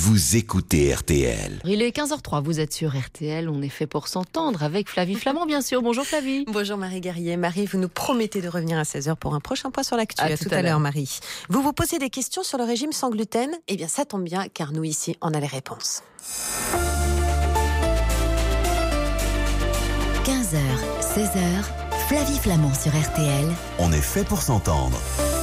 vous écoutez RTL. Il est 15h03, vous êtes sur RTL, on est fait pour s'entendre avec Flavie Flamand, bien sûr. Bonjour Flavie. Bonjour Marie Guerrier. Marie, vous nous promettez de revenir à 16h pour un prochain point sur l'actu. À tout à l'heure, Marie. Vous vous posez des questions sur le régime sans gluten ? Eh bien, ça tombe bien, car nous ici, on a les réponses. 15h, 16h, Flavie Flamand sur RTL. On est fait pour s'entendre.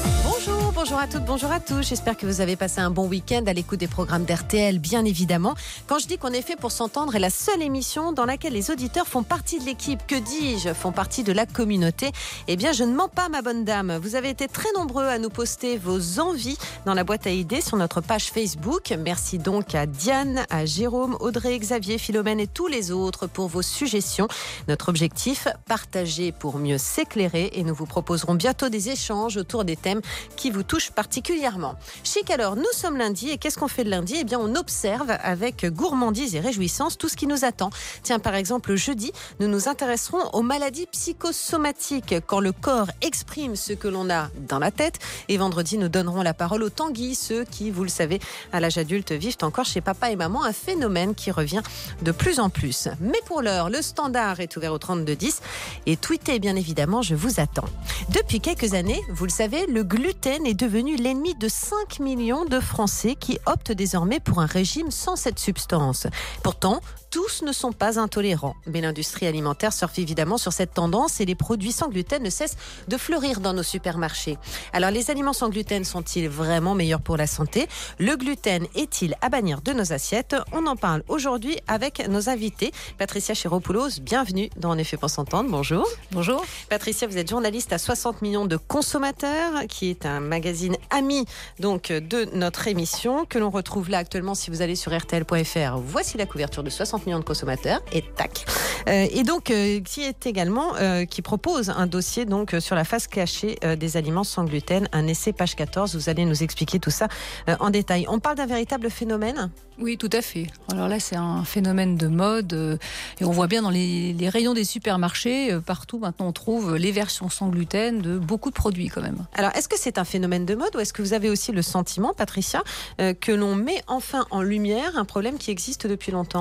Bonjour à toutes, bonjour à tous. J'espère que vous avez passé un bon week-end à l'écoute des programmes d'RTL, bien évidemment. Quand je dis qu'on est fait pour s'entendre, est la seule émission dans laquelle les auditeurs font partie de l'équipe, que dis-je, font partie de la communauté. Eh bien, je ne mens pas, ma bonne dame. Vous avez été très nombreux à nous poster vos envies dans la boîte à idées sur notre page Facebook. Merci donc à Diane, à Jérôme, Audrey, Xavier, Philomène et tous les autres pour vos suggestions. Notre objectif, partager pour mieux s'éclairer, et nous vous proposerons bientôt des échanges autour des thèmes qui vous touche particulièrement. Chic, alors, nous sommes lundi, et qu'est-ce qu'on fait le lundi ? Eh bien, on observe avec gourmandise et réjouissance tout ce qui nous attend. Tiens, par exemple, jeudi, nous nous intéresserons aux maladies psychosomatiques, quand le corps exprime ce que l'on a dans la tête. Et vendredi, nous donnerons la parole aux tanguis, ceux qui, vous le savez, à l'âge adulte, vivent encore chez papa et maman, un phénomène qui revient de plus en plus. Mais pour l'heure, le standard est ouvert au 3210, et tweetez, bien évidemment, je vous attends. Depuis quelques années, vous le savez, le gluten est devenu l'ennemi de 5 millions de Français qui optent désormais pour un régime sans cette substance. Pourtant, tous ne sont pas intolérants. Mais l'industrie alimentaire surfe évidemment sur cette tendance et les produits sans gluten ne cessent de fleurir dans nos supermarchés. Alors, les aliments sans gluten sont-ils vraiment meilleurs pour la santé ? Le gluten est-il à bannir de nos assiettes ? On en parle aujourd'hui avec nos invités. Patricia Chiropoulos, bienvenue dans En effet pour s'entendre. Bonjour. Bonjour. Patricia, vous êtes journaliste à 60 millions de consommateurs, qui est un magazine ami donc de notre émission, que l'on retrouve là actuellement si vous allez sur rtl.fr. Voici la couverture de 60 millions de consommateurs, et tac. Et donc qui est également qui propose un dossier donc sur la face cachée des aliments sans gluten, un essai page 14. Vous allez nous expliquer tout ça en détail. On parle d'un véritable phénomène ? Oui, tout à fait. Alors là, c'est un phénomène de mode et on voit bien dans les rayons des supermarchés, partout maintenant on trouve les versions sans gluten de beaucoup de produits quand même. Alors, est-ce que c'est un phénomène de mode, ou est-ce que vous avez aussi le sentiment, Patricia, que l'on met enfin en lumière un problème qui existe depuis longtemps ?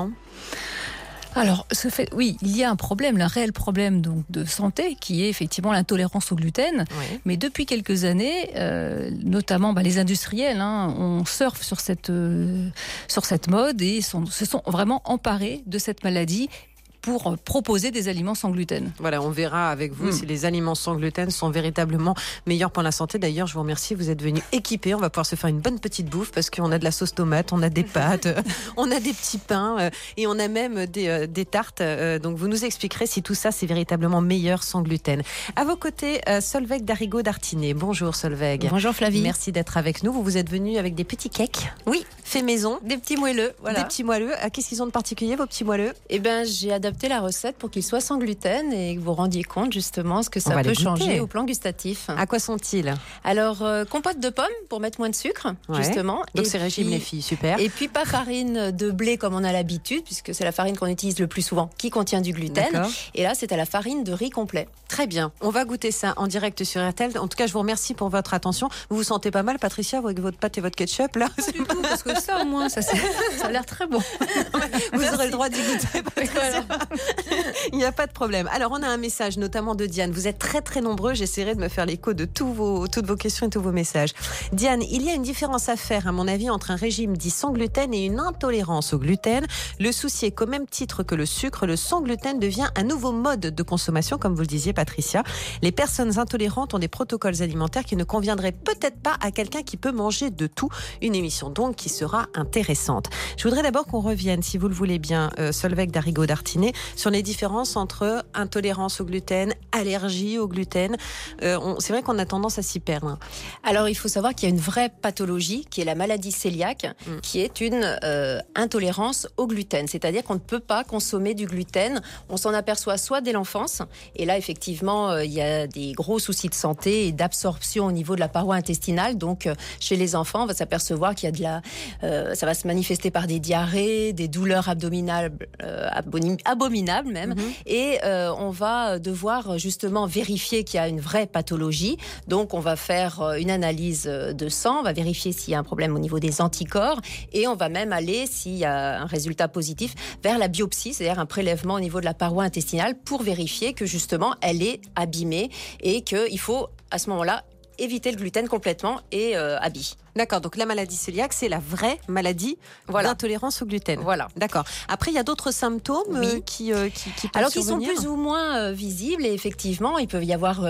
Alors, oui, il y a un réel problème donc de santé qui est effectivement l'intolérance au gluten. Oui. Mais depuis quelques années, notamment les industriels, on surfe sur cette mode et se sont vraiment emparés de cette maladie pour proposer des aliments sans gluten. Voilà, on verra avec vous si les aliments sans gluten sont véritablement meilleurs pour la santé. D'ailleurs, je vous remercie, vous êtes venus équipés. On va pouvoir se faire une bonne petite bouffe parce qu'on a de la sauce tomate, on a des pâtes, on a des petits pains et on a même des tartes. Donc, vous nous expliquerez si tout ça, c'est véritablement meilleur sans gluten. À vos côtés, Solveig Darigaud-Dartinet. Bonjour Solveig. Bonjour Flavie. Merci d'être avec nous. Vous êtes venus avec des petits cakes. Oui. Fait maison. Des petits moelleux, voilà. Des petits moelleux. Qu'est-ce qu'ils ont de particulier, vos petits moelleux ? Eh bien, j'ai adapté la recette pour qu'ils soient sans gluten et que vous rendiez compte justement ce que ça peut changer au plan gustatif. À quoi sont-ils ? Alors, compote de pommes pour mettre moins de sucre, justement. Donc c'est régime les filles, super. Et puis pas farine de blé comme on a l'habitude, puisque c'est la farine qu'on utilise le plus souvent, qui contient du gluten. D'accord. Et là, c'est à la farine de riz complet. Très bien, on va goûter ça en direct sur RTL. En tout cas, je vous remercie pour votre attention. Vous vous sentez pas mal, Patricia, avec votre pâte et votre ketchup là ? Pas du tout, parce que ça au moins, ça a l'air très bon. Vous aurez le droit d'y goûter, Patricia. Il n'y a pas de problème. Alors, on a un message notamment de Diane. Vous êtes très très nombreux. J'essaierai de me faire l'écho de toutes vos questions et tous vos messages. Diane, il y a une différence à faire, à mon avis, entre un régime dit sans gluten et une intolérance au gluten. Le souci est qu'au même titre que le sucre, le sans gluten devient un nouveau mode de consommation, comme vous le disiez, Patricia. Les personnes intolérantes ont des protocoles alimentaires qui ne conviendraient peut-être pas à quelqu'un qui peut manger de tout. Une émission donc qui sera intéressante. Je voudrais d'abord qu'on revienne, si vous le voulez bien, Solveig Darigaud-Dartinet, sur les différences entre intolérance au gluten, allergie au gluten. C'est vrai qu'on a tendance à s'y perdre. Alors, il faut savoir qu'il y a une vraie pathologie qui est la maladie cœliaque, qui est une intolérance au gluten. C'est-à-dire qu'on ne peut pas consommer du gluten. On s'en aperçoit soit dès l'enfance, et là, effectivement, il y a des gros soucis de santé et d'absorption au niveau de la paroi intestinale. Donc, chez les enfants, on va s'apercevoir qu'il y a ça va se manifester par des diarrhées, des douleurs abdominales abominables même, et on va devoir justement vérifier qu'il y a une vraie pathologie. Donc on va faire une analyse de sang, on va vérifier s'il y a un problème au niveau des anticorps et on va même aller, s'il y a un résultat positif, vers la biopsie, c'est-à-dire un prélèvement au niveau de la paroi intestinale pour vérifier que justement elle est abîmée et qu'il faut à ce moment-là éviter le gluten complètement et habiller. D'accord, donc la maladie cœliaque, c'est la vraie maladie d'intolérance au gluten. Voilà. D'accord. Après, il y a d'autres symptômes qui peuvent alors qui survenir. sont plus ou moins visibles et effectivement, il peut y avoir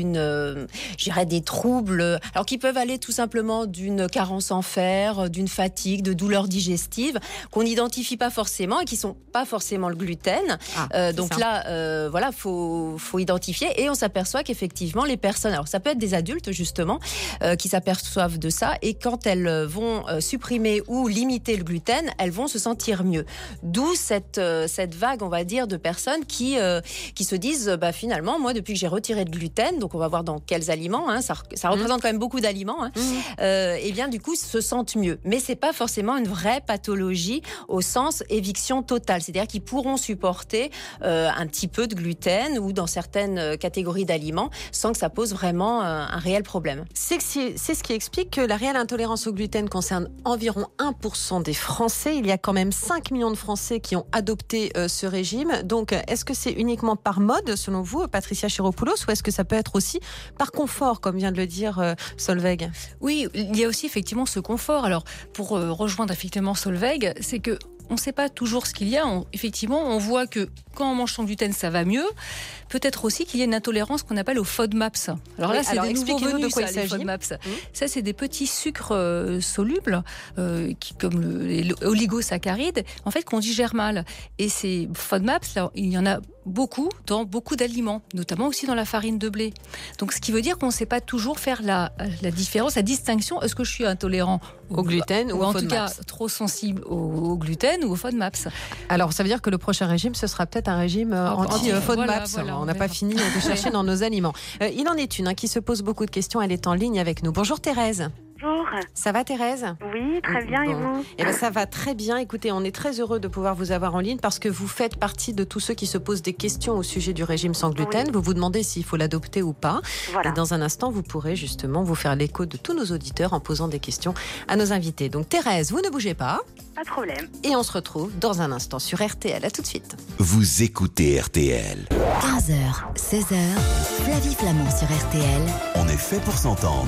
des troubles, alors qui peuvent aller tout simplement d'une carence en fer, d'une fatigue, de douleurs digestives qu'on n'identifie pas forcément et qui sont pas forcément le gluten. Donc là, faut identifier et on s'aperçoit qu'effectivement les personnes, alors ça peut être des adultes justement, qui s'aperçoivent de ça et quand elles vont supprimer ou limiter le gluten, elles vont se sentir mieux. D'où cette vague, on va dire, de personnes qui se disent finalement, moi, depuis que j'ai retiré le gluten, donc on va voir dans quels aliments, ça représente quand même beaucoup d'aliments, et bien du coup, se sentent mieux. Mais c'est pas forcément une vraie pathologie au sens éviction totale. C'est-à-dire qu'ils pourront supporter un petit peu de gluten ou dans certaines catégories d'aliments sans que ça pose vraiment un réel problème. C'est ce qui explique que la réelle intolérance au gluten concerne environ 1% des Français. Il y a quand même 5 millions de Français qui ont adopté ce régime. Donc, est-ce que c'est uniquement par mode, selon vous, Patricia Chiropoulos, ou est-ce que ça peut être aussi par confort, comme vient de le dire Solveig ? Oui, il y a aussi effectivement ce confort. Alors, pour rejoindre effectivement Solveig, c'est que on ne sait pas toujours ce qu'il y a. Effectivement, on voit que quand on mange sans gluten, ça va mieux. Peut-être aussi qu'il y a une intolérance qu'on appelle aux FODMAPs. Alors là, c'est des nouveaux venus, de quoi il les s'agit. FODMAPs. Ça, c'est des petits sucres solubles, comme les oligosaccharides, en fait, qu'on digère mal. Et ces FODMAPs, là, il y en a beaucoup dans beaucoup d'aliments, notamment aussi dans la farine de blé. Donc, ce qui veut dire qu'on ne sait pas toujours faire la différence, la distinction. Est-ce que je suis intolérant au gluten ou en FODMAPs. tout cas trop sensible au gluten ou au FODMAPs. Alors, ça veut dire que le prochain régime, ce sera peut-être un régime anti-FODMAPs. Voilà, on n'a pas fini de chercher dans nos aliments. Il en est une qui se pose beaucoup de questions. Elle est en ligne avec nous. Bonjour Thérèse. Bonjour. Ça va Thérèse ? Oui, très bien, et vous ? Eh ben, ça va très bien. Écoutez, on est très heureux de pouvoir vous avoir en ligne parce que vous faites partie de tous ceux qui se posent des questions au sujet du régime sans gluten. Oui. Vous vous demandez s'il faut l'adopter ou pas. Voilà. Et dans un instant, vous pourrez justement vous faire l'écho de tous nos auditeurs en posant des questions à nos invités. Donc Thérèse, vous ne bougez pas. Pas de problème. Et on se retrouve dans un instant sur RTL. À tout de suite. Vous écoutez RTL. 15h, 16h, Flavie Flamand sur RTL. On est fait pour s'entendre.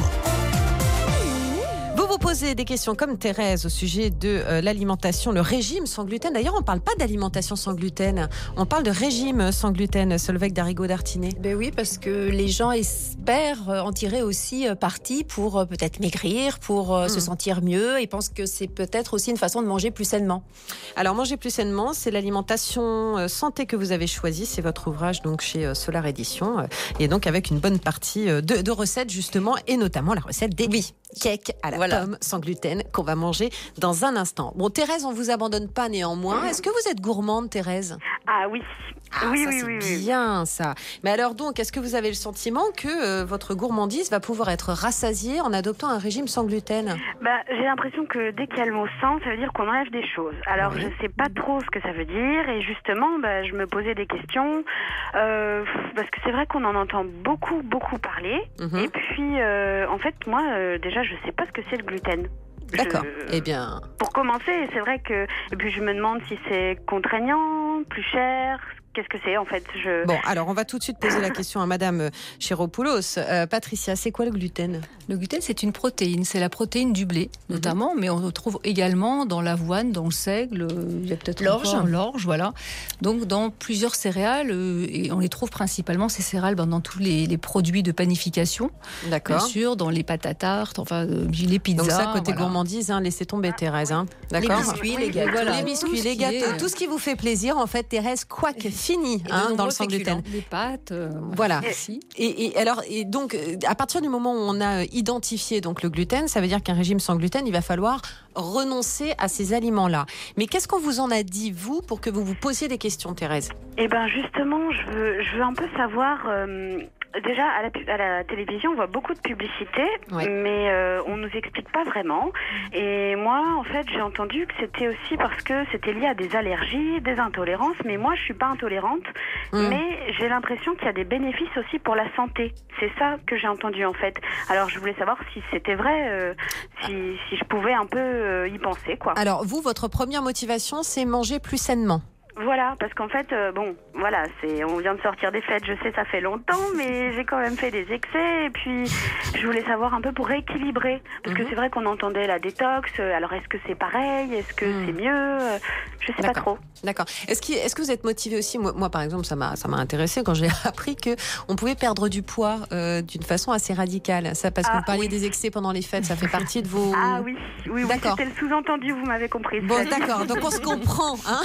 Vous posez des questions comme Thérèse au sujet de l'alimentation, le régime sans gluten. D'ailleurs, on ne parle pas d'alimentation sans gluten, on parle de régime sans gluten, Solveig Darigaud-Dartinet. Ben oui, parce que les gens espèrent en tirer aussi parti pour peut-être maigrir, pour se sentir mieux et pensent que c'est peut-être aussi une façon de manger plus sainement. Alors, manger plus sainement, c'est l'alimentation santé que vous avez choisie. C'est votre ouvrage donc chez Solar Édition. Et donc avec une bonne partie de recettes justement, et notamment la recette des cakes à la pomme sans gluten qu'on va manger dans un instant. Bon, Thérèse, on vous abandonne pas néanmoins. Est-ce que vous êtes gourmande, Thérèse ? Ah oui. Oui, c'est bien ça. Mais alors donc, est-ce que vous avez le sentiment que votre gourmandise va pouvoir être rassasiée en adoptant un régime sans gluten ? J'ai l'impression que dès qu'il y a le mot sans, ça veut dire qu'on enlève des choses. Alors je sais pas trop ce que ça veut dire et justement, je me posais des questions parce que c'est vrai qu'on en entend beaucoup parler. Et puis, en fait, moi, déjà, je sais pas ce que c'est le gluten. D'accord. Eh bien, pour commencer, c'est vrai que... Et puis je me demande si c'est contraignant, plus cher... Qu'est-ce que c'est en fait ? Bon, alors on va tout de suite poser la question à Madame Chiropoulos. Patricia, c'est quoi le gluten ? Le gluten, c'est une protéine. C'est la protéine du blé, notamment, mais on le trouve également dans l'avoine, dans le seigle, il y a peut-être l'orge, voilà. Donc dans plusieurs céréales, et on les trouve principalement, ces céréales, dans tous les produits de panification. D'accord. Bien sûr, dans les pâtes à tarte, les pizzas. Donc ça, côté gourmandise, laissez tomber Thérèse. D'accord. Les biscuits, les gâteaux. Les biscuits, les gâteaux, tout ce qui vous fait plaisir, en fait, Thérèse, quoique fini dans le sans gluten. Les pâtes. Voilà. Et donc, à partir du moment où on a identifié donc le gluten, ça veut dire qu'un régime sans gluten, il va falloir renoncer à ces aliments-là. Mais qu'est-ce qu'on vous en a dit, vous, pour que vous vous posiez des questions, Thérèse ? Eh bien, justement, je veux un peu savoir... déjà, à la télévision, on voit beaucoup de publicité, mais on nous explique pas vraiment. Et moi, en fait, j'ai entendu que c'était aussi parce que c'était lié à des allergies, des intolérances. Mais moi, je suis pas intolérante, mais j'ai l'impression qu'il y a des bénéfices aussi pour la santé. C'est ça que j'ai entendu, en fait. Alors, je voulais savoir si c'était vrai, si je pouvais un peu y penser, quoi. Alors, vous, votre première motivation, c'est manger plus sainement. Voilà, parce qu'en fait, on vient de sortir des fêtes, je sais, ça fait longtemps, mais j'ai quand même fait des excès, et puis je voulais savoir un peu pour rééquilibrer, parce que c'est vrai qu'on entendait la détox, alors est-ce que c'est pareil, est-ce que c'est mieux, je sais pas trop. D'accord. Est-ce que vous êtes motivé aussi, moi par exemple, ça m'a intéressé quand j'ai appris que on pouvait perdre du poids d'une façon assez radicale, ça parce que vous parliez des excès pendant les fêtes, ça fait partie de vos... Ah oui, c'était le sous-entendu, vous m'avez compris. Bon, d'accord, donc on se comprend, hein.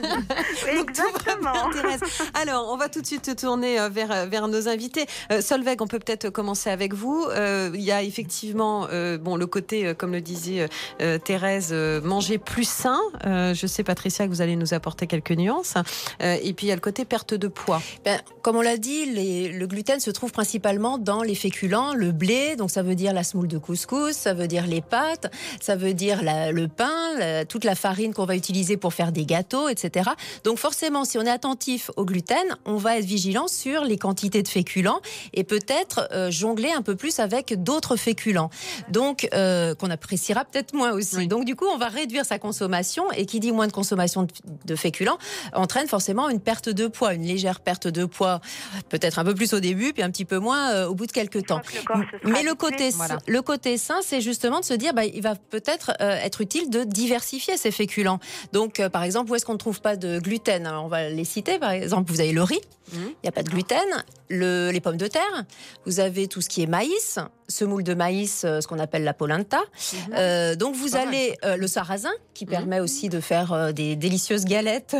Exactement. Thérèse. Alors, on va tout de suite tourner vers nos invités. Solveig, on peut peut-être commencer avec vous. Il y a effectivement le côté, comme le disait Thérèse, manger plus sain. Je sais, Patricia, que vous allez nous apporter quelques nuances. Et puis, il y a le côté perte de poids. Comme on l'a dit, le gluten se trouve principalement dans les féculents, le blé, donc ça veut dire la semoule de couscous, ça veut dire les pâtes, ça veut dire le pain, toute la farine qu'on va utiliser pour faire des gâteaux, etc. Donc forcément, si on est attentif au gluten, on va être vigilant sur les quantités de féculents et peut-être jongler un peu plus avec d'autres féculents. Donc, qu'on appréciera peut-être moins aussi. Oui. Donc du coup, on va réduire sa consommation et qui dit moins de consommation de féculents entraîne forcément une perte de poids, une légère perte de poids, peut-être un peu plus au début, puis un petit peu moins au bout de quelques temps. Mais le côté sain, c'est justement de se dire, il va peut-être être utile de diversifier ces féculents. Donc, par exemple, où est-ce qu'on ne trouve pas de gluten? Alors, on va les citer. Par exemple, vous avez le riz, il n'y a pas de gluten. Les pommes de terre, vous avez tout ce qui est maïs, semoule de maïs, ce qu'on appelle la polenta. Donc vous avez le sarrasin qui permet aussi de faire des délicieuses galettes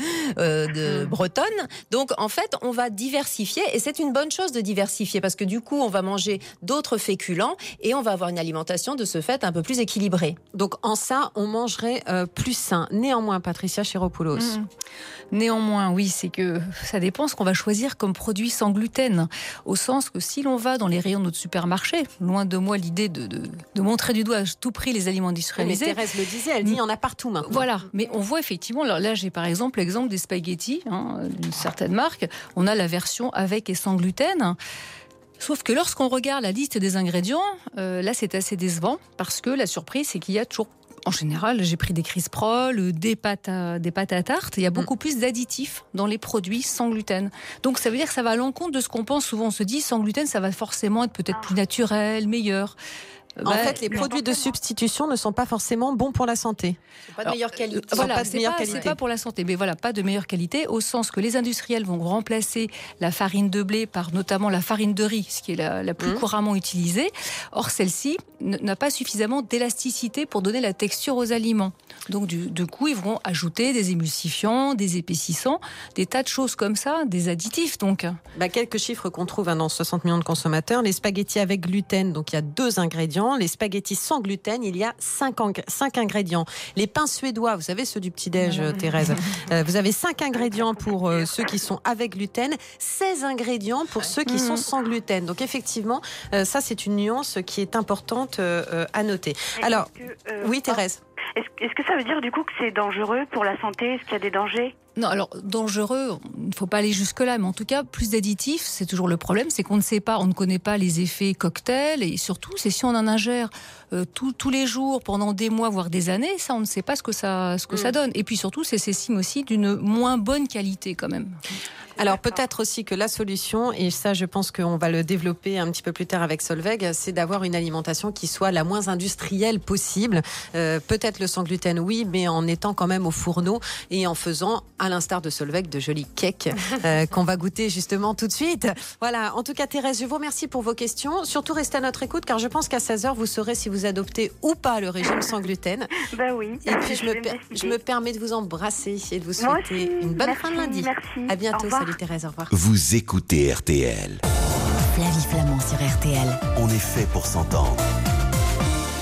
bretonnes. Donc en fait, on va diversifier et c'est une bonne chose de diversifier parce que du coup, on va manger d'autres féculents et on va avoir une alimentation de ce fait un peu plus équilibrée. Donc en ça, on mangerait plus sain. Néanmoins, Patricia Chiropoulos. Néanmoins, oui, c'est que ça dépend ce qu'on va choisir comme produit sans gluten. Au sens que si l'on va dans les rayons de notre supermarché, loin de moi l'idée de montrer du doigt à tout prix les aliments industrialisés. Mais Thérèse le disait, elle dit il y en a partout maintenant. Voilà, mais on voit effectivement, là j'ai par exemple l'exemple des spaghettis, d'une certaine marque, on a la version avec et sans gluten. Sauf que lorsqu'on regarde la liste des ingrédients, là c'est assez décevant parce que la surprise c'est qu'il y a toujours... En général, j'ai pris des Crisprol, des pâtes à tarte. Il y a beaucoup plus d'additifs dans les produits sans gluten. Donc ça veut dire que ça va à l'encontre de ce qu'on pense. Souvent on se dit sans gluten, ça va forcément être peut-être plus naturel, meilleur. En fait, les produits de substitution ne sont pas forcément bons pour la santé. Pas de meilleure qualité. Voilà, c'est pas pour la santé, mais voilà, pas de meilleure qualité, au sens que les industriels vont remplacer la farine de blé par notamment la farine de riz, ce qui est la plus couramment utilisée. Or, celle-ci n'a pas suffisamment d'élasticité pour donner la texture aux aliments. Donc, du coup, ils vont ajouter des émulsifiants, des épaississants, des tas de choses comme ça, des additifs. Donc, quelques chiffres qu'on trouve dans 60 millions de consommateurs. Les spaghettis avec gluten, donc il y a 2 ingrédients. Les spaghettis sans gluten, il y a 5 ingrédients. Les pains suédois, vous savez, ceux du petit-déj, Thérèse, vous avez 5 ingrédients pour ceux qui sont avec gluten, 16 ingrédients pour ceux qui sont sans gluten. Donc effectivement, ça c'est une nuance qui est importante à noter. Alors, oui Thérèse. Est-ce que ça veut dire du coup que c'est dangereux pour la santé? Est-ce qu'il y a des dangers? Non, alors dangereux, il ne faut pas aller jusque-là, mais en tout cas, plus d'additifs, c'est toujours le problème, c'est qu'on ne sait pas, on ne connaît pas les effets cocktails, et surtout, c'est si on en ingère tous les jours, pendant des mois, voire des années, ça, on ne sait pas ce que ça donne. Et puis surtout, c'est signe aussi d'une moins bonne qualité quand même. Alors peut-être aussi que la solution, et ça je pense qu'on va le développer un petit peu plus tard avec Solveig, c'est d'avoir une alimentation qui soit la moins industrielle possible. Peut-être le sans gluten, oui, mais en étant quand même au fourneau et en faisant, à l'instar de Solveig, de jolis cakes qu'on va goûter justement tout de suite. Voilà, en tout cas Thérèse, je vous remercie pour vos questions. Surtout restez à notre écoute car je pense qu'à 16h, vous saurez si vous adoptez ou pas le régime sans gluten. Oui. Et puis je me permets de vous embrasser et de vous souhaiter une bonne fin de lundi. Merci. À bientôt. Salut Thérèse, au revoir. Vous écoutez RTL. Flavie Flamand sur RTL. On est fait pour s'entendre.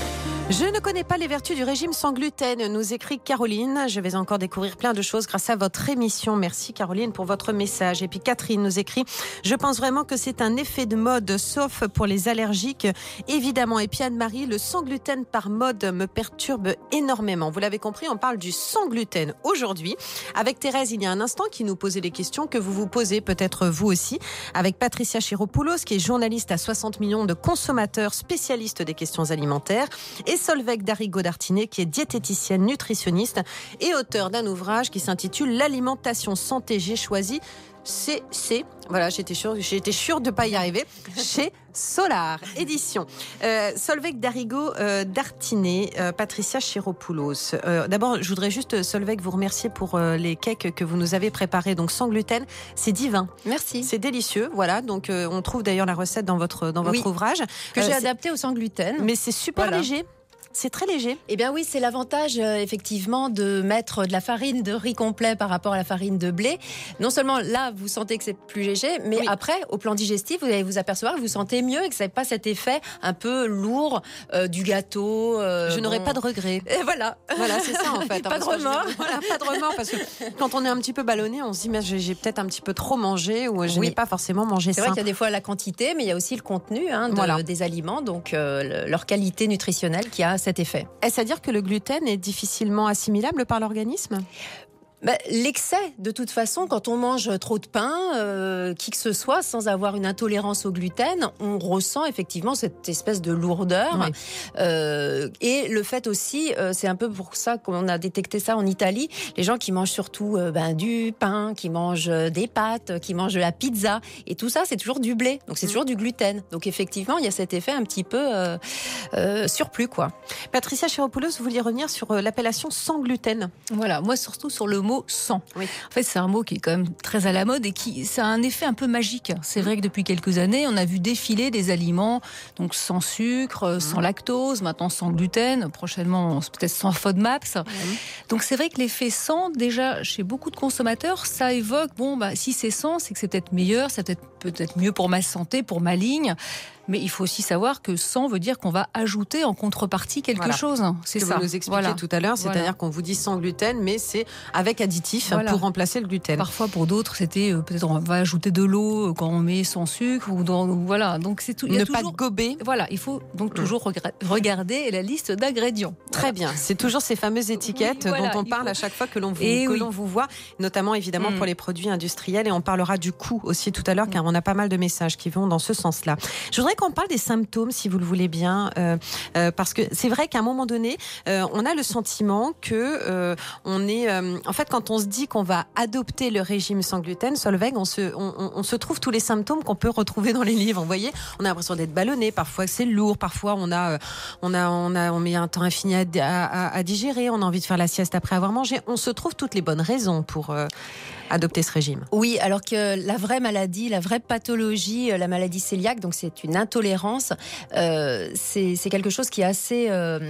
Je ne connais pas les vertus du régime sans gluten, nous écrit Caroline. Je vais encore découvrir plein de choses grâce à votre émission. Merci Caroline pour votre message. Et puis Catherine nous écrit: je pense vraiment que c'est un effet de mode, sauf pour les allergiques, évidemment. Et puis Anne-Marie, le sans gluten par mode me perturbe énormément. Vous l'avez compris, on parle du sans gluten aujourd'hui. Avec Thérèse, il y a un instant, qui nous posait les questions que vous vous posez peut-être vous aussi. Avec Patricia Chiropoulos, qui est journaliste à 60 millions de consommateurs, spécialiste des questions alimentaires. Et Solveig Darigo-Dartinet, qui est diététicienne, nutritionniste et auteur d'un ouvrage qui s'intitule L'alimentation santé, j'ai choisi CC. Voilà, j'étais sûre de pas y arriver. Chez Solar Édition. Solveig Darigo-Dartinet, Patricia Chiropoulos. D'abord, je voudrais juste, Solveig, vous remercier pour les cakes que vous nous avez préparés, donc sans gluten. C'est divin. Merci. C'est délicieux. Voilà, donc on trouve d'ailleurs la recette dans votre ouvrage que j'ai adapté au sans gluten. Mais c'est super léger. C'est très léger. Eh bien oui, c'est l'avantage effectivement de mettre de la farine de riz complet par rapport à la farine de blé. Non seulement là, vous sentez que c'est plus léger, mais après, au plan digestif, vous allez vous apercevoir que vous sentez mieux et que ça n'a pas cet effet un peu lourd du gâteau. Je n'aurai pas de regrets. Et voilà, c'est ça en fait. Pas de remords. Pas de remords, parce que quand on est un petit peu ballonné, on se dit mais j'ai peut-être un petit peu trop mangé ou je n'ai pas forcément mangé sain. C'est vrai qu'il y a des fois la quantité, mais il y a aussi le contenu des aliments, donc leur qualité nutritionnelle qui a cet effet. Est-ce à dire que le gluten est difficilement assimilable par l'organisme ? L'excès, de toute façon, quand on mange trop de pain, qui que ce soit, sans avoir une intolérance au gluten, on ressent effectivement cette espèce de lourdeur. Oui. Et le fait aussi, c'est un peu pour ça qu'on a détecté ça en Italie, les gens qui mangent surtout du pain, qui mangent des pâtes, qui mangent de la pizza, et tout ça, c'est toujours du blé, donc c'est toujours du gluten. Donc effectivement, il y a cet effet un petit peu surplus, quoi. Patricia Chiropoulos, vous vouliez revenir sur l'appellation sans gluten. Voilà, moi surtout sur le mot sans. Oui. En fait, c'est un mot qui est quand même très à la mode et ça a un effet un peu magique. C'est vrai que depuis quelques années, on a vu défiler des aliments donc sans sucre, sans lactose, maintenant sans gluten, prochainement peut-être sans FODMAPs. Donc c'est vrai que l'effet sans, déjà chez beaucoup de consommateurs, ça évoque si c'est sans, c'est que c'est peut-être meilleur, c'est peut-être mieux pour ma santé, pour ma ligne. Mais il faut aussi savoir que sans veut dire qu'on va ajouter en contrepartie quelque chose. C'est ce que vous nous expliquiez tout à l'heure, c'est-à-dire qu'on vous dit sans gluten, mais c'est avec additif pour remplacer le gluten. Parfois, pour d'autres, c'était peut-être on va ajouter de l'eau quand on met sans sucre voilà. Donc c'est tout. Ne pas gober. Voilà, il faut donc toujours regarder la liste d'ingrédients. Très bien. C'est toujours ces fameuses étiquettes dont on parle à chaque fois que l'on vous voit, notamment évidemment pour les produits industriels, et on parlera du coût aussi tout à l'heure, car on a pas mal de messages qui vont dans ce sens-là. Je voudrais qu'on parle des symptômes, si vous le voulez bien, parce que c'est vrai qu'à un moment donné, on a le sentiment que on est, en fait, quand on se dit qu'on va adopter le régime sans gluten, Solveig, on se trouve tous les symptômes qu'on peut retrouver dans les livres. Vous voyez, on a l'impression d'être ballonné, parfois c'est lourd, parfois on met un temps infini à digérer, on a envie de faire la sieste après avoir mangé. On se trouve toutes les bonnes raisons pour adopter ce régime. Oui, alors que la vraie maladie, la vraie pathologie, la maladie cœliaque, donc c'est une intolérance, c'est quelque chose qui est assez...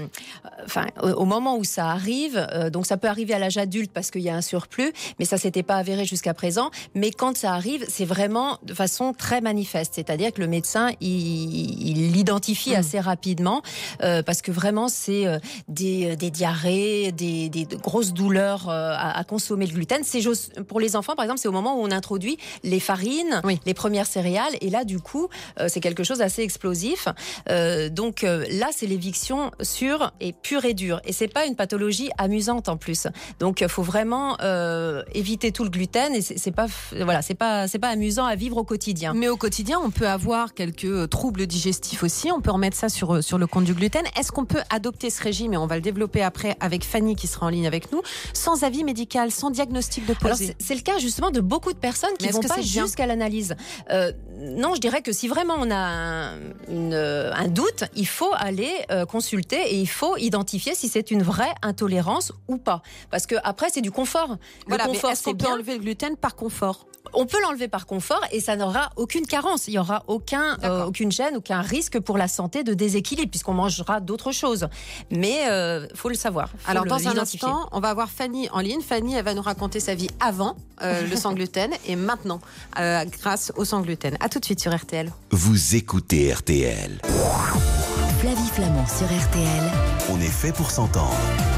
au moment où ça arrive, donc ça peut arriver à l'âge adulte parce qu'il y a un surplus, mais ça s'était pas avéré jusqu'à présent, mais quand ça arrive, c'est vraiment de façon très manifeste, c'est-à-dire que le médecin, il l'identifie assez rapidement, parce que vraiment c'est des diarrhées, des grosses douleurs à consommer le gluten. C'est pour les enfants, par exemple, c'est au moment où on introduit les farines, les premières céréales, et là, du coup, c'est quelque chose d'assez explosif. Donc là, c'est l'éviction sûre et pure et dure. Et c'est pas une pathologie amusante en plus. Donc, il faut vraiment éviter tout le gluten. Et c'est pas amusant à vivre au quotidien. Mais au quotidien, on peut avoir quelques troubles digestifs aussi. On peut remettre ça sur le compte du gluten. Est-ce qu'on peut adopter ce régime, et on va le développer après avec Fanny qui sera en ligne avec nous, sans avis médical, sans diagnostic de posé? Alors, c'est le cas justement de beaucoup de personnes qui ne vont pas jusqu'à l'analyse. Non, je dirais que si vraiment on a un doute, il faut aller consulter et il faut identifier si c'est une vraie intolérance ou pas. Parce que après, c'est du confort. Mais est-ce qu'on peut enlever le gluten par confort? On peut l'enlever par confort et ça n'aura aucune carence. Il n'y aura aucune gêne, aucun risque pour la santé de déséquilibre puisqu'on mangera d'autres choses. Mais faut le savoir. Alors dans un instant, on va avoir Fanny en ligne. Fanny, elle va nous raconter sa vie avant le sans gluten et maintenant grâce au sans gluten. À tout de suite sur RTL. Vous écoutez RTL. Flavie Flamand sur RTL. On est fait pour s'entendre.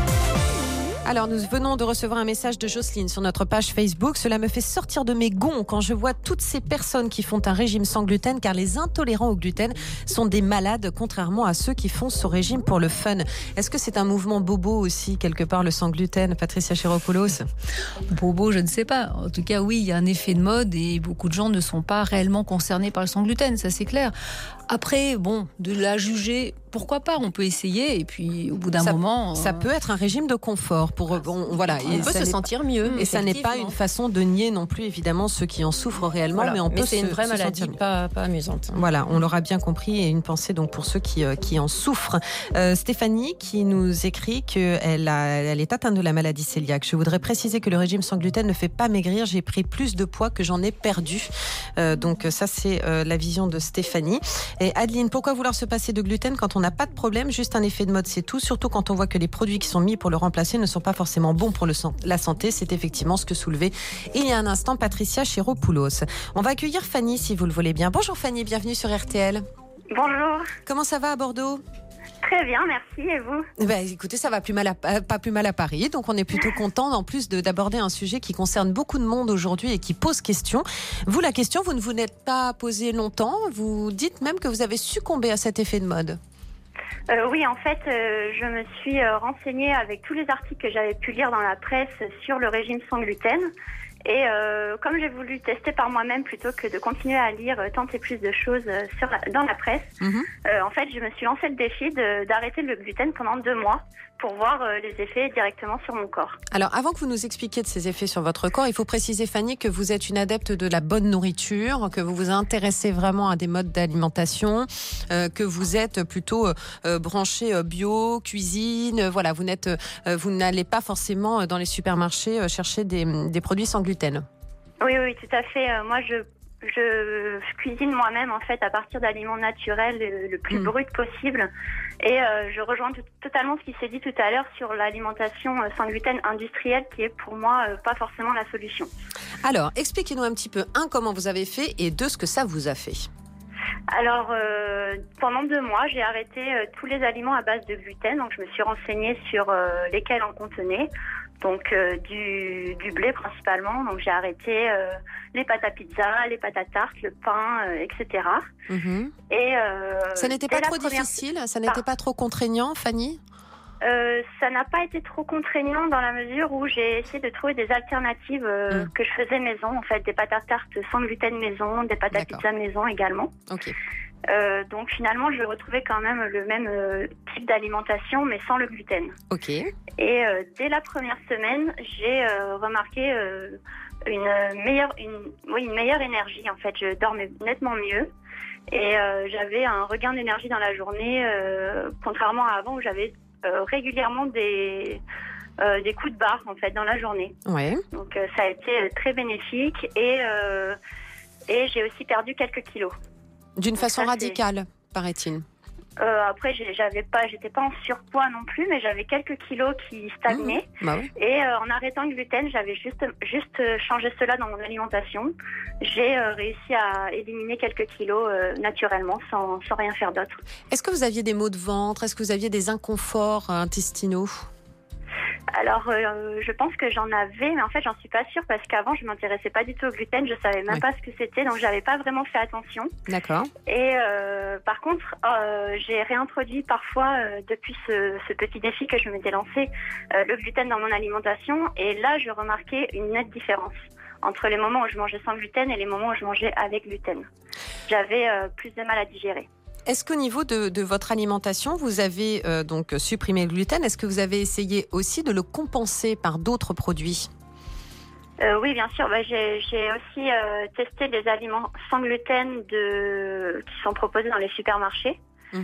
Alors, nous venons de recevoir un message de Jocelyne sur notre page Facebook. Cela me fait sortir de mes gonds quand je vois toutes ces personnes qui font un régime sans gluten, car les intolérants au gluten sont des malades, contrairement à ceux qui font ce régime pour le fun. Est-ce que c'est un mouvement bobo aussi, quelque part, le sans gluten, Patricia Chiropoulos? Bobo, je ne sais pas. En tout cas, oui, il y a un effet de mode et beaucoup de gens ne sont pas réellement concernés par le sans gluten, ça c'est clair. Après, bon, de la juger, pourquoi pas, on peut essayer et puis au bout d'un moment... Ça peut être un régime de confort. Voilà, on peut se sentir mieux. Et ça n'est pas une façon de nier non plus, évidemment, ceux qui en souffrent réellement, mais on peut c'est une vraie maladie, pas amusante. Voilà, on l'aura bien compris, et une pensée donc pour ceux qui en souffrent. Stéphanie qui nous écrit qu'elle est atteinte de la maladie cœliaque. Je voudrais préciser que le régime sans gluten ne fait pas maigrir. J'ai pris plus de poids que j'en ai perdu. Donc ça, c'est la vision de Stéphanie. Et Adeline, pourquoi vouloir se passer de gluten quand on n'a pas de problème? Juste un effet de mode, c'est tout. Surtout quand on voit que les produits qui sont mis pour le remplacer ne sont pas forcément bons pour la santé. C'est effectivement ce que soulevait il y a un instant Patricia Chiropoulos. On va accueillir Fanny si vous le voulez bien. Bonjour Fanny, bienvenue sur RTL. Bonjour. Comment ça va à Bordeaux? Très bien, merci. Et vous? Écoutez, ça va pas plus mal à Paris, donc on est plutôt content en plus d'aborder un sujet qui concerne beaucoup de monde aujourd'hui et qui pose question. Vous, la question, vous ne vous n'êtes pas posée longtemps. Vous dites même que vous avez succombé à cet effet de mode. Oui, en fait, je me suis renseignée avec tous les articles que j'avais pu lire dans la presse sur le régime sans gluten. Et comme j'ai voulu tester par moi-même plutôt que de continuer à lire tant et plus de choses dans la presse, en fait, je me suis lancé le défi d'arrêter le gluten pendant 2 mois pour voir les effets directement sur mon corps. Alors, avant que vous nous expliquiez de ces effets sur votre corps, il faut préciser, Fanny, que vous êtes une adepte de la bonne nourriture, que vous vous intéressez vraiment à des modes d'alimentation, que vous êtes plutôt branchée bio, cuisine. Voilà, vous n'allez pas forcément dans les supermarchés chercher des produits sans gluten. Oui, tout à fait. Moi, je cuisine moi-même en fait à partir d'aliments naturels le plus brut possible, et je rejoins totalement ce qui s'est dit tout à l'heure sur l'alimentation sans gluten industrielle, qui est pour moi pas forcément la solution. Alors, expliquez-nous un petit peu, comment vous avez fait, et ce que ça vous a fait. Alors, pendant 2 mois, j'ai arrêté tous les aliments à base de gluten, donc je me suis renseignée sur lesquels en contenaient. Donc du blé principalement, donc j'ai arrêté les pâtes à pizza, les pâtes à tarte, le pain, etc. Et ça n'était pas trop difficile, ça n'était pas trop contraignant, Fanny? Ça n'a pas été trop contraignant dans la mesure où j'ai essayé de trouver des alternatives que je faisais maison, en fait, des pâtes à tarte sans gluten maison, des pâtes à pizza maison également. Ok. Donc finalement, je retrouvais quand même le même type d'alimentation, mais sans le gluten. Ok. Et dès la première semaine, j'ai remarqué une meilleure énergie. En fait, je dormais nettement mieux et j'avais un regain d'énergie dans la journée, contrairement à avant où j'avais régulièrement des coups de barre en fait dans la journée. Ouais. Donc ça a été très bénéfique et j'ai aussi perdu quelques kilos. D'une façon radicale, paraît-il. Après, j'étais pas en surpoids non plus, mais j'avais quelques kilos qui stagnaient. Bah oui. Et en arrêtant le gluten, j'avais juste changé cela dans mon alimentation. J'ai réussi à éliminer quelques kilos naturellement, sans rien faire d'autre. Est-ce que vous aviez des maux de ventre? Est-ce que vous aviez des inconforts intestinaux? Alors, je pense que j'en avais, mais en fait, j'en suis pas sûre parce qu'avant, je m'intéressais pas du tout au gluten, je savais même pas ce que c'était, donc j'avais pas vraiment fait attention. D'accord. Et par contre, j'ai réintroduit parfois, depuis ce petit défi que je m'étais lancé, le gluten dans mon alimentation, et là, je remarquais une nette différence entre les moments où je mangeais sans gluten et les moments où je mangeais avec gluten. J'avais plus de mal à digérer. Est-ce qu'au niveau de votre alimentation, vous avez donc supprimé le gluten? Est-ce que vous avez essayé aussi de le compenser par d'autres produits? Oui, bien sûr. J'ai aussi testé des aliments sans gluten qui sont proposés dans les supermarchés.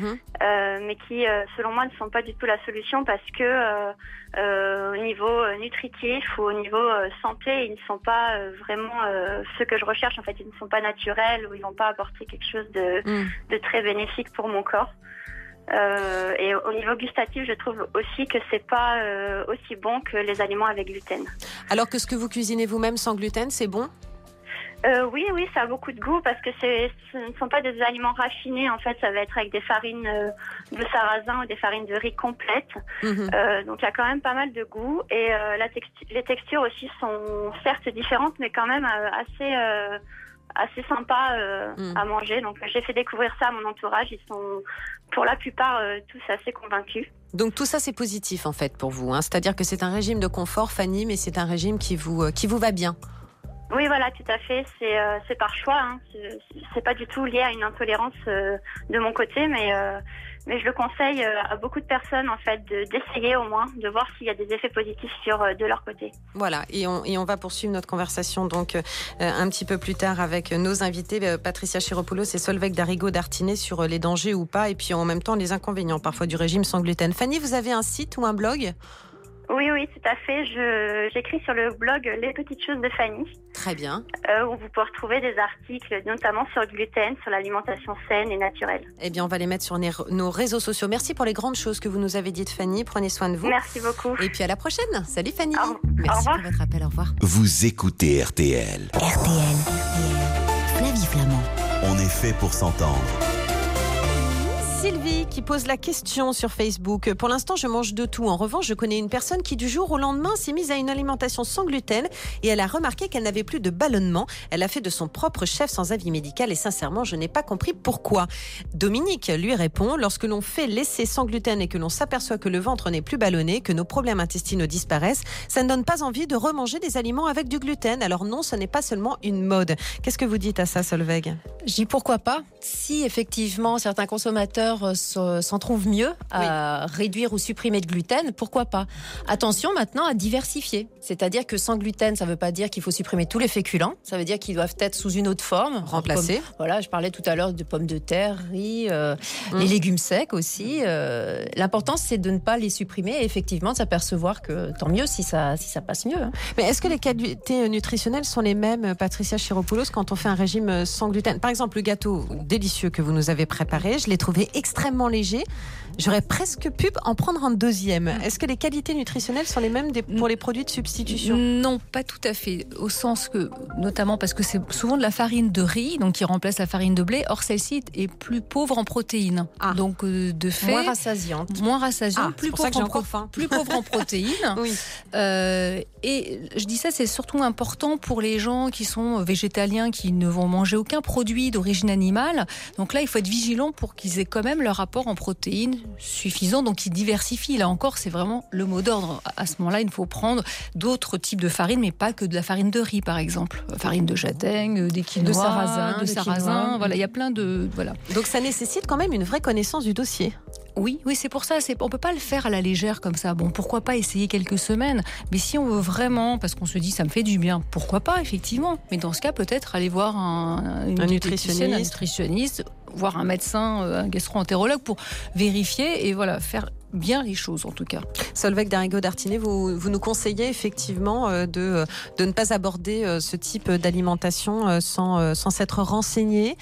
Mais qui, selon moi, ne sont pas du tout la solution parce que au niveau nutritif ou au niveau santé, ils ne sont pas vraiment ceux que je recherche. En fait, ils ne sont pas naturels ou ils ne vont pas apporter quelque chose de très bénéfique pour mon corps. Et au niveau gustatif, je trouve aussi que c'est pas aussi bon que les aliments avec gluten. Alors que ce que vous cuisinez vous-même sans gluten, c'est bon ? Oui, ça a beaucoup de goût parce que ce ne sont pas des aliments raffinés. En fait, ça va être avec des farines de sarrasin ou des farines de riz complètes. Donc, il y a quand même pas mal de goût. Et les textures aussi sont certes différentes, mais quand même assez sympas à manger. Donc, j'ai fait découvrir ça à mon entourage. Ils sont, pour la plupart, tous assez convaincus. Donc tout ça, c'est positif en fait pour vous. C'est-à-dire que c'est un régime de confort, Fanny, mais c'est un régime qui vous va bien. Oui, voilà, tout à fait. C'est par choix. C'est pas du tout lié à une intolérance de mon côté, mais je le conseille à beaucoup de personnes en fait d'essayer au moins, de voir s'il y a des effets positifs de leur côté. Voilà, et on va poursuivre notre conversation donc un petit peu plus tard avec nos invités, Patricia Chiropoulos et Solveig D'Arrigo-Dartinet, sur les dangers ou pas, et puis en même temps les inconvénients parfois du régime sans gluten. Fanny, vous avez un site ou un blog ? Oui, tout à fait. J'écris sur le blog Les Petites Choses de Fanny. Très bien. Où vous pouvez retrouver des articles, notamment sur le gluten, sur l'alimentation saine et naturelle. Eh bien, on va les mettre sur nos réseaux sociaux. Merci pour les grandes choses que vous nous avez dites, Fanny. Prenez soin de vous. Merci beaucoup. Et puis à la prochaine. Salut, Fanny. Merci pour votre appel. Au revoir. Vous écoutez RTL. RTL. Flavie Flamand. On est fait pour s'entendre. Sylvie qui pose la question sur Facebook. Pour l'instant, je mange de tout. En revanche, je connais une personne qui du jour au lendemain s'est mise à une alimentation sans gluten et elle a remarqué qu'elle n'avait plus de ballonnement. Elle a fait de son propre chef sans avis médical et sincèrement, je n'ai pas compris pourquoi. Dominique lui répond, lorsque l'on fait l'essai sans gluten et que l'on s'aperçoit que le ventre n'est plus ballonné, que nos problèmes intestinaux disparaissent, ça ne donne pas envie de remanger des aliments avec du gluten. Alors non, ce n'est pas seulement une mode. Qu'est-ce que vous dites à ça, Solveig ? Je dis pourquoi pas, si effectivement certains consommateurs s'en trouvent mieux à réduire ou supprimer le gluten, pourquoi pas. Attention maintenant à diversifier, c'est-à-dire que sans gluten, ça ne veut pas dire qu'il faut supprimer tous les féculents, ça veut dire qu'ils doivent être sous une autre forme. Remplacés. Voilà, je parlais tout à l'heure de pommes de terre, riz, les légumes secs aussi. L'important, c'est de ne pas les supprimer et effectivement de s'apercevoir que tant mieux si ça passe mieux. Mais est-ce que les qualités nutritionnelles sont les mêmes, Patricia Chiropoulos, quand on fait un régime sans gluten ? Par exemple, le gâteau délicieux que vous nous avez préparé, je l'ai trouvé extrêmement léger. J'aurais presque pu en prendre un deuxième. Est-ce que les qualités nutritionnelles sont les mêmes pour les produits de substitution ? Non, pas tout à fait. Au sens que, notamment parce que c'est souvent de la farine de riz, donc qui remplace la farine de blé. Or, celle-ci est plus pauvre en protéines. Donc, de fait. Moins rassasiante. Plus pauvre en protéines. Oui. Et je dis ça, c'est surtout important pour les gens qui sont végétaliens, qui ne vont manger aucun produit d'origine animale. Donc là, il faut être vigilant pour qu'ils aient quand même leur apport en protéines suffisant, donc ils diversifient. Là encore, c'est vraiment le mot d'ordre. À ce moment-là, il faut prendre d'autres types de farine, mais pas que de la farine de riz, par exemple. Farine de châtaigne, des quinoa, de sarrasin. Voilà, il y a plein de... Voilà. Donc ça nécessite quand même une vraie connaissance du dossier. Oui, c'est pour ça. On peut pas le faire à la légère comme ça. Bon, pourquoi pas essayer quelques semaines ? Mais si on veut vraiment, parce qu'on se dit ça me fait du bien, pourquoi pas, effectivement. Mais dans ce cas, peut-être aller voir un nutritionniste, voir un médecin, un gastro-entérologue pour vérifier et voilà, faire bien les choses en tout cas. Solveig D'Arrigo-Dartinet, vous nous conseillez effectivement de ne pas aborder ce type d'alimentation sans s'être renseigné.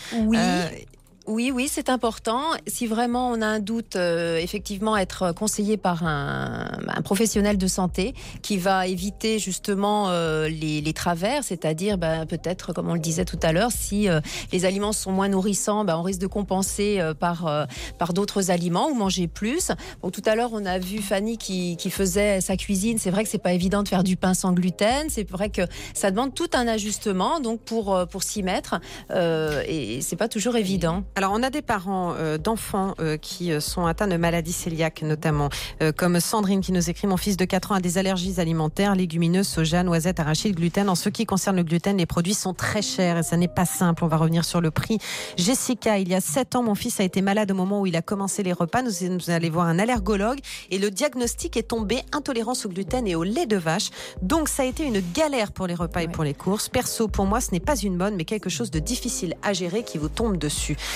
Oui, c'est important. Si vraiment on a un doute, effectivement, être conseillé par un professionnel de santé qui va éviter justement les travers, c'est-à-dire peut-être, comme on le disait tout à l'heure, si les aliments sont moins nourrissants, on risque de compenser par d'autres aliments ou manger plus. Bon, tout à l'heure, on a vu Fanny qui faisait sa cuisine. C'est vrai que c'est pas évident de faire du pain sans gluten. C'est vrai que ça demande tout un ajustement, donc pour s'y mettre, et c'est pas toujours évident. Alors, on a des parents d'enfants qui sont atteints de maladies cœliaques, notamment, comme Sandrine qui nous écrit « Mon fils de 4 ans a des allergies alimentaires, légumineuses, soja, noisettes, arachides, gluten. En ce qui concerne le gluten, les produits sont très chers et ça n'est pas simple. On va revenir sur le prix. » Jessica, il y a 7 ans, mon fils a été malade au moment où il a commencé les repas. Nous allons voir un allergologue et le diagnostic est tombé intolérance au gluten et au lait de vache. Donc, ça a été une galère pour les repas et pour les courses. Perso, pour moi, ce n'est pas une mode, mais quelque chose de difficile à gérer qui vous tombe dessus.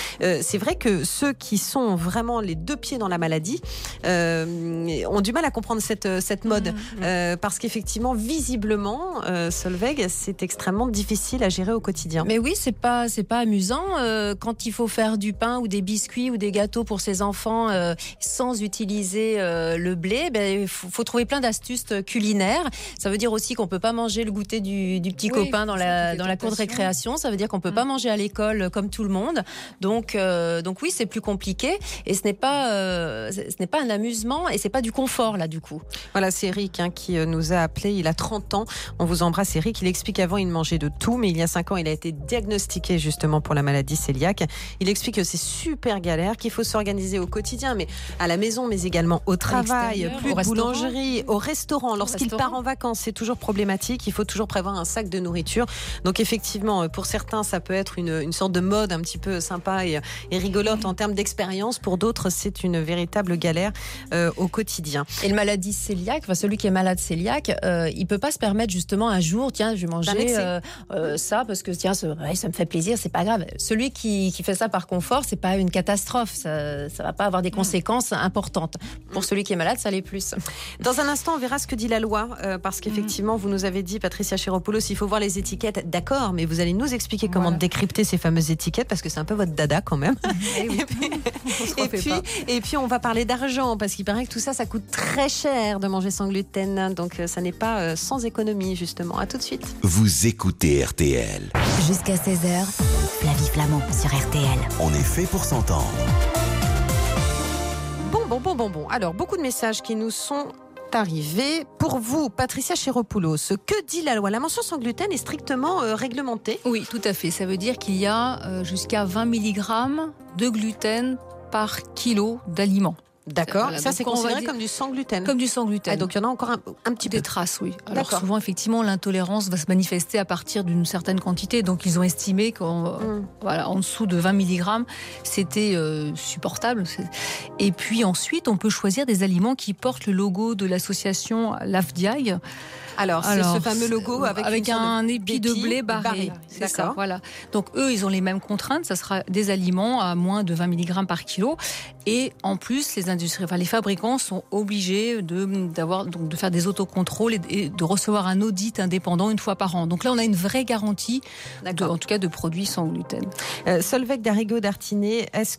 C'est vrai que ceux qui sont vraiment les deux pieds dans la maladie ont du mal à comprendre cette mode. Parce qu'effectivement, visiblement, Solveig, c'est extrêmement difficile à gérer au quotidien. Mais oui, c'est pas amusant quand il faut faire du pain ou des biscuits ou des gâteaux pour ses enfants sans utiliser le blé. Il faut trouver plein d'astuces culinaires. Ça veut dire aussi qu'on peut pas manger le goûter du petit copain dans la cour de récréation. Ça veut dire qu'on peut pas manger à l'école comme tout le monde. Donc oui, c'est plus compliqué et ce n'est pas un amusement et c'est pas du confort là du coup. Voilà, c'est Eric qui nous a appelé. Il a 30 ans. On vous embrasse, Eric. Il explique qu'avant il mangeait de tout, mais il y a 5 ans il a été diagnostiqué justement pour la maladie cœliaque. Il explique que c'est super galère, qu'il faut s'organiser au quotidien, mais à la maison, mais également au travail, plus de boulangerie, au restaurant. Lorsqu'il part en vacances, c'est toujours problématique. Il faut toujours prévoir un sac de nourriture. Donc effectivement, pour certains, ça peut être une sorte de mode un petit peu sympa et rigolote en termes d'expérience. Pour d'autres, c'est une véritable galère au quotidien. Et le maladie cœliaque, celui qui est malade cœliaque, il peut pas se permettre justement un jour, tiens, je vais manger ça parce que tiens, ça me fait plaisir, c'est pas grave. Celui qui fait ça par confort, c'est pas une catastrophe, ça va pas avoir des conséquences importantes. Pour celui qui est malade, ça l'est plus. Dans un instant, on verra ce que dit la loi, parce qu'effectivement, vous nous avez dit, Patricia Chiropoulos, il faut voir les étiquettes. D'accord, mais vous allez nous expliquer comment décrypter ces fameuses étiquettes, parce que c'est un peu votre dada quand même. Et puis, on va parler d'argent, parce qu'il paraît que tout ça, ça coûte très cher de manger sans gluten. Donc, ça n'est pas sans économie, justement. À tout de suite. Vous écoutez RTL. Jusqu'à 16h, Flavie Flamand sur RTL. On est fait pour s'entendre. Bon. Alors, beaucoup de messages qui nous sont arrivés. Pour vous, Patricia Chiropoulos, que dit la loi ? La mention sans gluten est strictement réglementée ? Oui, tout à fait. Ça veut dire qu'il y a jusqu'à 20 mg de gluten par kilo d'aliments. D'accord, voilà, ça c'est considéré comme du sans gluten. Comme du sans gluten. Donc il y en a encore un petit peu. Des traces, oui. Alors souvent, effectivement, l'intolérance va se manifester à partir d'une certaine quantité. Donc ils ont estimé qu'en dessous de 20 mg, c'était supportable. Et puis ensuite, on peut choisir des aliments qui portent le logo de l'association l'AFDIAG. Alors, c'est ce fameux logo avec un épi de blé barré. C'est ça, voilà. Donc, eux, ils ont les mêmes contraintes. Ça sera des aliments à moins de 20 mg par kilo. Et en plus, les fabricants sont obligés de faire des autocontrôles et de recevoir un audit indépendant une fois par an. Donc là, on a une vraie garantie, en tout cas, de produits sans gluten. Solveig d'Arrigo-Dartinet, qu'est-ce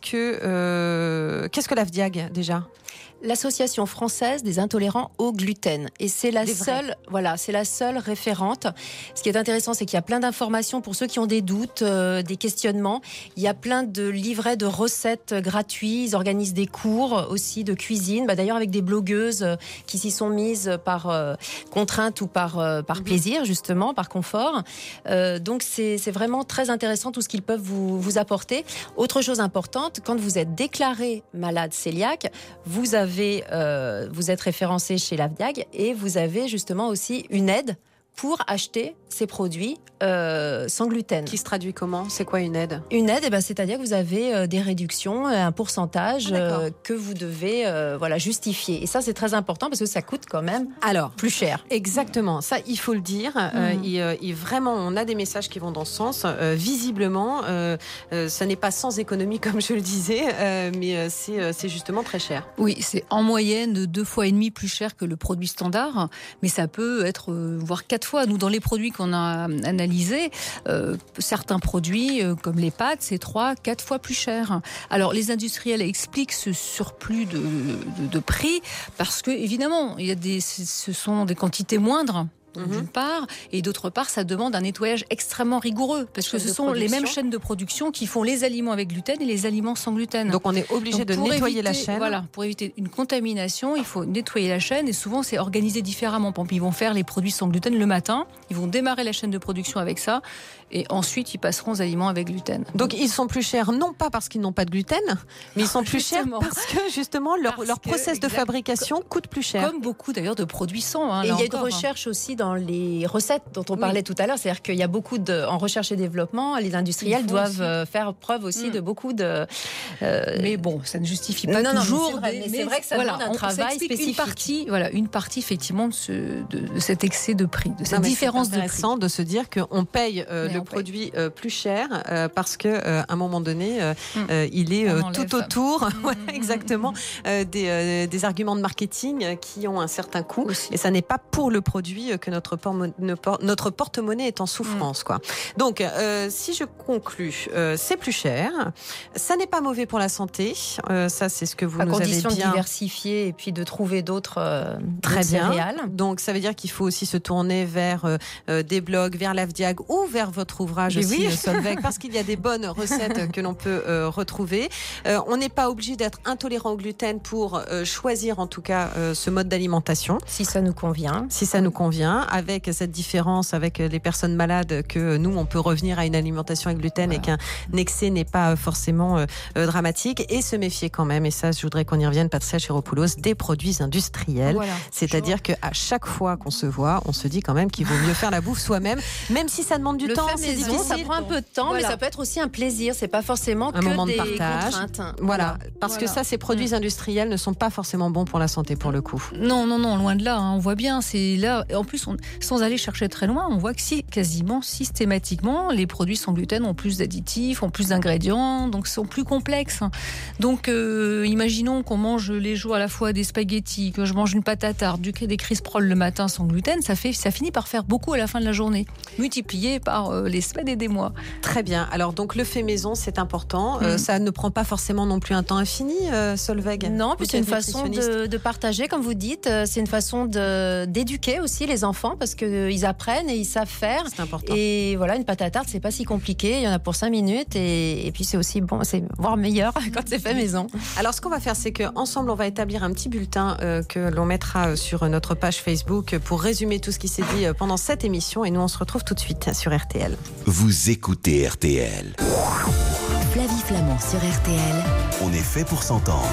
que l'AFDIAG déjà ? L'association française des intolérants au gluten. Et c'est la seule référente. Ce qui est intéressant, c'est qu'il y a plein d'informations pour ceux qui ont des doutes, des questionnements. Il y a plein de livrets de recettes gratuits. Ils organisent des cours aussi de cuisine. D'ailleurs, avec des blogueuses qui s'y sont mises par contrainte ou par plaisir, justement, par confort. Donc, c'est vraiment très intéressant tout ce qu'ils peuvent vous apporter. Autre chose importante, quand vous êtes déclaré malade cœliaque, vous êtes référencé chez l'AFDIAG et vous avez justement aussi une aide pour acheter ces produits sans gluten. Qui se traduit comment ? C'est quoi une aide ? Une aide, c'est-à-dire que vous avez des réductions, un pourcentage que vous devez justifier. Et ça, c'est très important parce que ça coûte quand même plus cher. Exactement, ça, il faut le dire. Vraiment, on a des messages qui vont dans ce sens. Visiblement, ça n'est pas sans économie, comme je le disais, mais c'est justement très cher. Oui, c'est en moyenne 2,5 fois plus cher que le produit standard, mais ça peut être voire 4 fois. Nous, dans les produits qu'on a analysés, certains produits, comme les pâtes, c'est 3-4 fois plus cher. Alors, les industriels expliquent ce surplus de prix parce que, évidemment, ce sont des quantités moindres. D'une part, et d'autre part, ça demande un nettoyage extrêmement rigoureux, parce que ce sont les mêmes chaînes de production qui font les aliments avec gluten et les aliments sans gluten. Donc on est obligé de nettoyer la chaîne. Voilà, pour éviter une contamination, il faut nettoyer la chaîne, et souvent c'est organisé différemment. Par exemple, ils vont faire les produits sans gluten le matin, ils vont démarrer la chaîne de production avec ça, et ensuite ils passeront aux aliments avec gluten. Donc ils sont plus chers, non pas parce qu'ils n'ont pas de gluten, mais ils sont plus chers parce que justement leur process de fabrication coûte plus cher. Comme beaucoup d'ailleurs de produits sans. Et il y a une recherche aussi dans dans les recettes dont on parlait tout à l'heure. C'est-à-dire qu'il y a beaucoup en recherche et développement, les industriels doivent faire preuve aussi de beaucoup de... Mais bon, ça ne justifie pas toujours. Mais c'est vrai que ça demande un travail spécifique. Une partie effectivement de cet excès de prix, de cette différence de prix. C'est intéressant de se dire qu'on paye le produit plus cher parce qu'à un moment donné, il est tout autour, exactement, des arguments de marketing qui ont un certain coût. Et ça n'est pas pour le produit que notre porte-monnaie est en souffrance, quoi. Donc, si je conclus, c'est plus cher. Ça n'est pas mauvais pour la santé. Ça, c'est ce que vous nous avez bien... À condition de diversifier et puis de trouver d'autres céréales. Donc, ça veut dire qu'il faut aussi se tourner vers des blogs, vers l'AFDIAG ou vers votre ouvrage aussi, Solveig, parce qu'il y a des bonnes recettes que l'on peut retrouver. On n'est pas obligé d'être intolérant au gluten pour choisir, en tout cas, ce mode d'alimentation. Si ça nous convient. Si ça nous convient, avec cette différence avec les personnes malades que nous, on peut revenir à une alimentation avec gluten et qu'un excès n'est pas forcément dramatique, et se méfier quand même, et ça, je voudrais qu'on y revienne, Patricia Chiropoulos, des produits industriels. C'est-à-dire qu'à chaque fois qu'on se voit, on se dit quand même qu'il vaut mieux faire la bouffe soi-même, même si ça demande du temps, c'est difficile. Ça prend un peu de temps, mais ça peut être aussi un plaisir. C'est pas forcément un moment de partage. Contraintes. Parce que ça, ces produits industriels ne sont pas forcément bons pour la santé, pour le coup. Non, loin de là. On voit bien, c'est là. En plus, sans aller chercher très loin, on voit que quasiment systématiquement, les produits sans gluten ont plus d'additifs, ont plus d'ingrédients, donc sont plus complexes. Donc, imaginons qu'on mange les jours à la fois des spaghettis, que je mange une pâte à tarte, des crisp rolls le matin sans gluten, ça finit par faire beaucoup à la fin de la journée, multiplié par les semaines et des mois. Très bien. Alors, donc, le fait maison, c'est important. Ça ne prend pas forcément non plus un temps infini, Solveig. Non, puis c'est une façon de partager, comme vous dites. C'est une façon d'éduquer aussi les enfants, parce qu'ils apprennent et ils savent faire. C'est important. Et voilà, une pâte à tarte, c'est pas si compliqué. Il y en a pour 5 minutes et puis c'est aussi bon, c'est voire meilleur quand c'est fait maison. Alors, ce qu'on va faire, c'est qu'ensemble, on va établir un petit bulletin que l'on mettra sur notre page Facebook pour résumer tout ce qui s'est dit pendant cette émission. Et nous, on se retrouve tout de suite sur RTL. Vous écoutez RTL. Flavie Flamand sur RTL. On est fait pour s'entendre.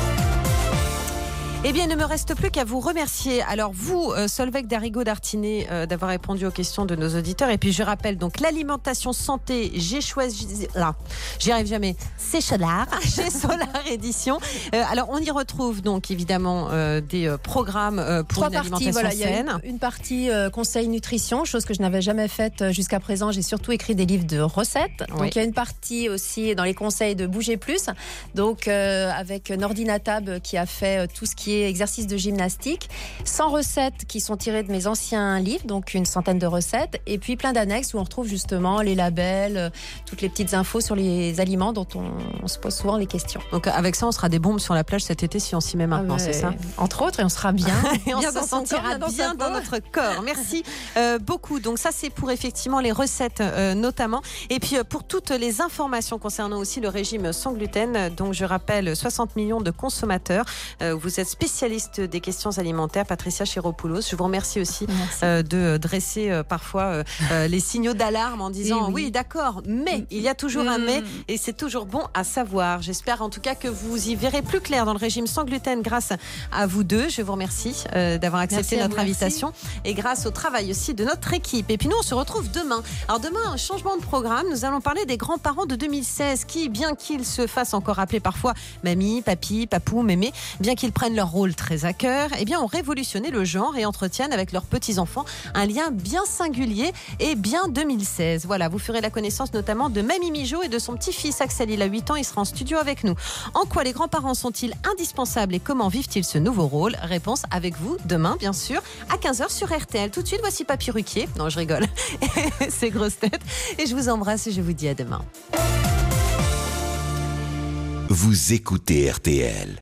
Eh bien, il ne me reste plus qu'à vous remercier. Alors vous, Solveig Darigo-Dartinet, d'avoir répondu aux questions de nos auditeurs. Et puis je rappelle donc l'alimentation santé, j'ai choisi... Là, j'y arrive jamais. C'est Solar, chez Solar Édition. Alors on y retrouve donc évidemment des programmes pour une alimentation saine. Il y a une partie conseil nutrition, chose que je n'avais jamais faite jusqu'à présent. J'ai surtout écrit des livres de recettes. Oui. Donc il y a une partie aussi dans les conseils de bouger plus. Donc avec Nordina Tab qui a fait tout ce qui est exercices de gymnastique, 100 recettes qui sont tirées de mes anciens livres, donc une centaine de recettes, et puis plein d'annexes où on retrouve justement les labels, toutes les petites infos sur les aliments dont on se pose souvent les questions. Donc avec ça, on sera des bombes sur la plage cet été si on s'y met maintenant, c'est ça ? Entre autres, et on sera bien. Et on se sentira bien dans notre corps. Merci beaucoup. Donc ça, c'est pour effectivement les recettes notamment. Et puis pour toutes les informations concernant aussi le régime sans gluten, donc je rappelle 60 millions de consommateurs. Vous êtes spécialiste des questions alimentaires, Patricia Chiropoulos. Je vous remercie aussi de dresser parfois les signaux d'alarme en disant oui, d'accord, mais il y a toujours un mais et c'est toujours bon à savoir. J'espère en tout cas que vous y verrez plus clair dans le régime sans gluten grâce à vous deux. Je vous remercie d'avoir accepté notre invitation et grâce au travail aussi de notre équipe. Et puis nous, on se retrouve demain. Alors demain, un changement de programme. Nous allons parler des grands-parents de 2016 qui, bien qu'ils se fassent encore appeler parfois mamie, papy, papou, mémé, bien qu'ils prennent leur rôle très à cœur, eh bien ont révolutionné le genre et entretiennent avec leurs petits-enfants un lien bien singulier et bien 2016. Voilà, vous ferez la connaissance notamment de Mamie Mijo et de son petit-fils Axel. Il a 8 ans, il sera en studio avec nous. En quoi les grands-parents sont-ils indispensables et comment vivent-ils ce nouveau rôle ? Réponse avec vous demain, bien sûr, à 15h sur RTL. Tout de suite, voici Papy Ruquier. Non, je rigole. C'est Grosses Têtes. Et je vous embrasse et je vous dis à demain. Vous écoutez RTL.